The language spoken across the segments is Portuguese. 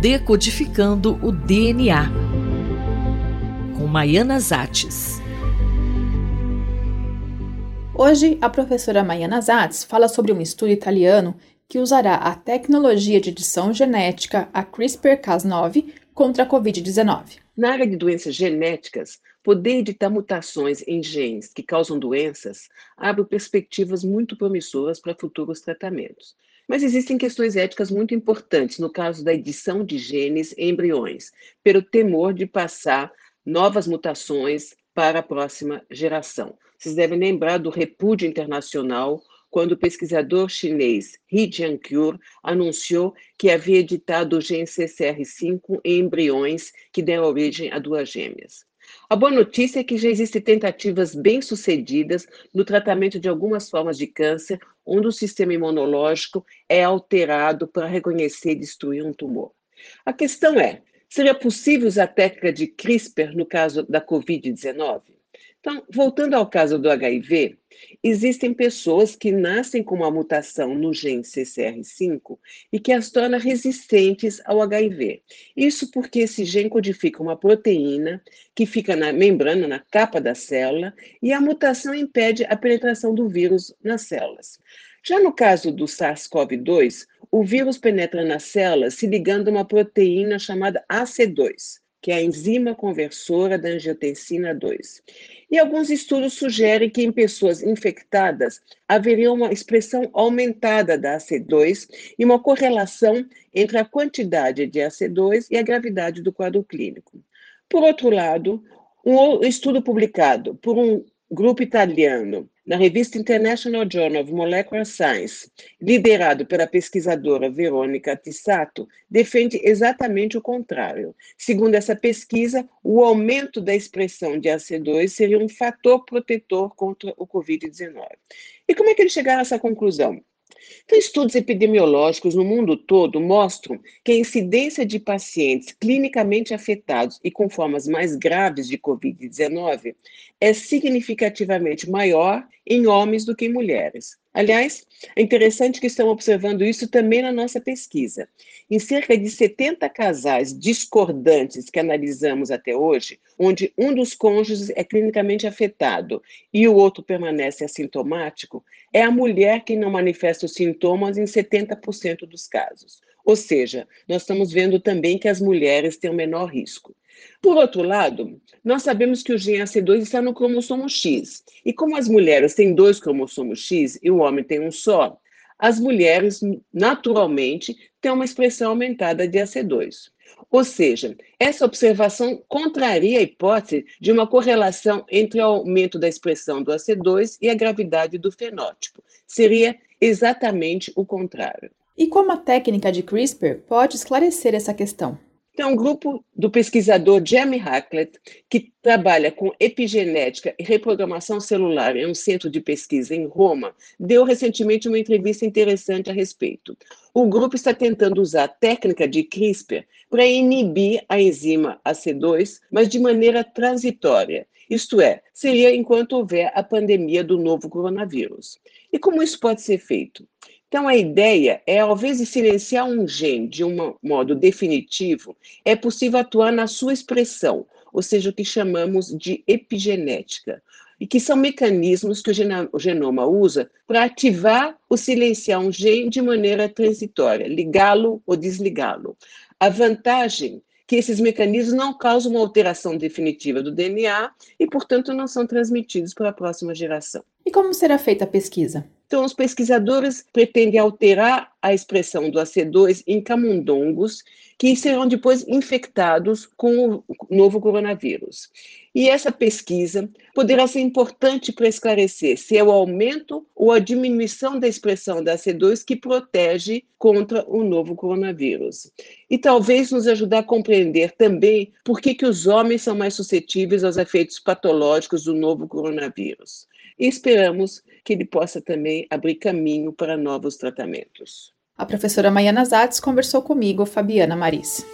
Decodificando o DNA, com Maiana Zates. Hoje, a professora Maiana Zates fala sobre um estudo italiano que usará a tecnologia de edição genética, a CRISPR-Cas9, contra a Covid-19. Na área de doenças genéticas, poder editar mutações em genes que causam doenças abre perspectivas muito promissoras para futuros tratamentos. Mas existem questões éticas muito importantes no caso da edição de genes em embriões, pelo temor de passar novas mutações para a próxima geração. Vocês devem lembrar do repúdio internacional quando o pesquisador chinês He Jiankui anunciou que havia editado o gene CCR5 em embriões que deram origem a duas gêmeas. A boa notícia é que já existem tentativas bem-sucedidas no tratamento de algumas formas de câncer, onde o sistema imunológico é alterado para reconhecer e destruir um tumor. A questão é, seria possível usar a técnica de CRISPR no caso da Covid-19? Então, voltando ao caso do HIV, existem pessoas que nascem com uma mutação no gene CCR5 e que as torna resistentes ao HIV. Isso porque esse gene codifica uma proteína que fica na membrana, na capa da célula, e a mutação impede a penetração do vírus nas células. Já no caso do SARS-CoV-2, o vírus penetra nas células se ligando a uma proteína chamada AC2, que é a enzima conversora da angiotensina 2. E alguns estudos sugerem que em pessoas infectadas haveria uma expressão aumentada da AC2 e uma correlação entre a quantidade de AC2 e a gravidade do quadro clínico. Por outro lado, um estudo publicado por um grupo italiano na revista International Journal of Molecular Science, liderado pela pesquisadora Veronica Tissato, defende exatamente o contrário. Segundo essa pesquisa, o aumento da expressão de AC2 seria um fator protetor contra o Covid-19. E como é que eles chegaram a essa conclusão? Então, estudos epidemiológicos no mundo todo mostram que a incidência de pacientes clinicamente afetados e com formas mais graves de Covid-19 é significativamente maior em homens do que em mulheres. Aliás, é interessante que estamos observando isso também na nossa pesquisa. Em cerca de 70 casais discordantes que analisamos até hoje, onde um dos cônjuges é clinicamente afetado e o outro permanece assintomático, é a mulher que não manifesta os sintomas em 70% dos casos. Ou seja, nós estamos vendo também que as mulheres têm o menor risco. Por outro lado, nós sabemos que o gene AC2 está no cromossomo X. E como as mulheres têm 2 cromossomos X e o homem tem um só, as mulheres, naturalmente, têm uma expressão aumentada de AC2. Ou seja, essa observação contraria a hipótese de uma correlação entre o aumento da expressão do AC2 e a gravidade do fenótipo. Seria exatamente o contrário. E como a técnica de CRISPR pode esclarecer essa questão? Tem um grupo do pesquisador Jamie Hacklett, que trabalha com epigenética e reprogramação celular em um centro de pesquisa em Roma, deu recentemente uma entrevista interessante a respeito. O grupo está tentando usar a técnica de CRISPR para inibir a enzima AC2, mas de maneira transitória. Isto é, seria enquanto houver a pandemia do novo coronavírus. E como isso pode ser feito? Então, a ideia é, ao invés de silenciar um gene de um modo definitivo, é possível atuar na sua expressão, ou seja, o que chamamos de epigenética, e que são mecanismos que o genoma usa para ativar ou silenciar um gene de maneira transitória, ligá-lo ou desligá-lo. A vantagem é que esses mecanismos não causam uma alteração definitiva do DNA e, portanto, não são transmitidos para a próxima geração. E como será feita a pesquisa? Então, os pesquisadores pretendem alterar a expressão do AC2 em camundongos, que serão depois infectados com o novo coronavírus. E essa pesquisa poderá ser importante para esclarecer se é o aumento ou a diminuição da expressão da AC2 que protege contra o novo coronavírus. E talvez nos ajudar a compreender também por que os homens são mais suscetíveis aos efeitos patológicos do novo coronavírus. E esperamos que ele possa também abrir caminho para novos tratamentos. A professora Maiana Zates conversou comigo, Fabiana Maris.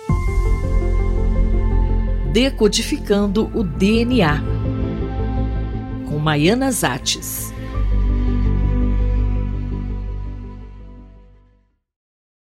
Decodificando o DNA, com Maiana Zates.